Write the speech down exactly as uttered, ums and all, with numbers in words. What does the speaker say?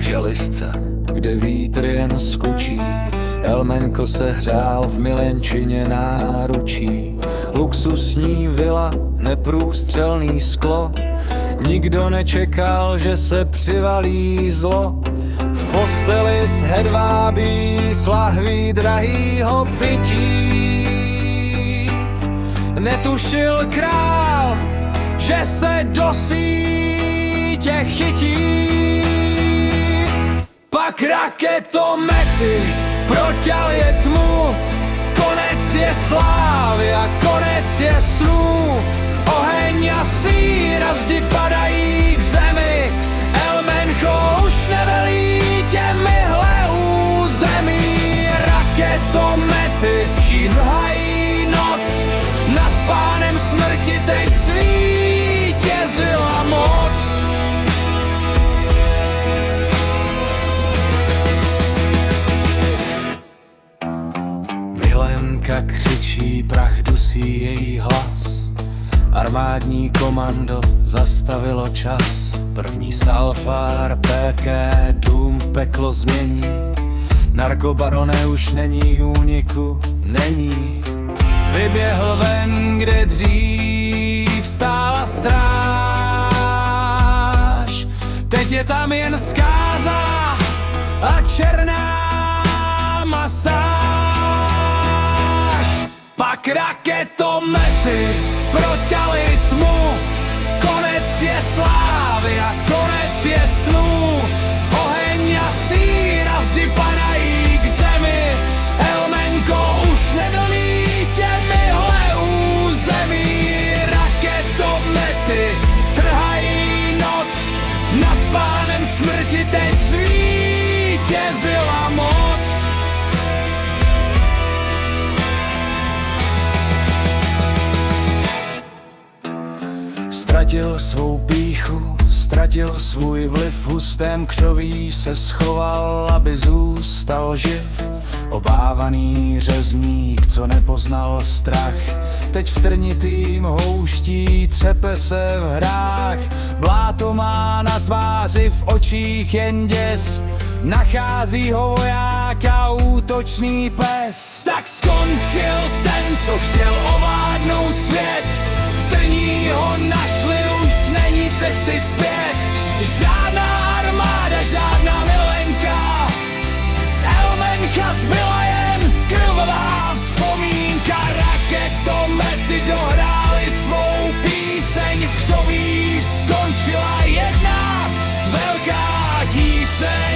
želizce, kde vítr jen skučí. Elmenko se hřál v milenčině náručí. Luxusní vila, neprůstřelný sklo. Nikdo nečekal, že se přivalí zlo. V posteli s hedvábí s lahví drahýho pití. Netušil král, že se do sítě chytí. Pak raketomety proťaly tmu. Konec je slávy a konec je snů. Oheň a síra zdi padají k zemi. Elmencho už nevelí těmihle území. Raketomety chýrhají noc. Nad pánem smrti teď zvítězila moc. Milenka křičí, prach dusí její hlas. Armádní komando zastavilo čas. První salfár, P K, dům v peklo změní. Narkobarone už není, úniku není. Vyběhl ven, kde dřív stála stráž. Teď je tam jen zkáza a černá masáž. Pak raketomety proťaly tmu. Konec je slávy a konec je snů. Oheň a síra zdi padají k zemi. Elmenko už nevlní těmihle území. Raketomety trhají noc. Nad pánem smrti teď zvítězila moc. Ztratil svou pýchu, ztratil svůj vliv. V hustém křoví se schoval, aby zůstal živ. Obávaný řezník, co nepoznal strach, teď v trnitým houští třepe se v hrách. Bláto má na tváři, v očích jen děs. Nachází ho voják a útočný pes. Tak skončil ten, co chtěl ovládnout svět. V trní ho našli, už není cesty zpět. Žádná armáda, žádná milenka. Z Elmenka zbyla jen krvavá vzpomínka. Raketomety dohrály svou píseň. V křoví skončila jedna velká tíseň.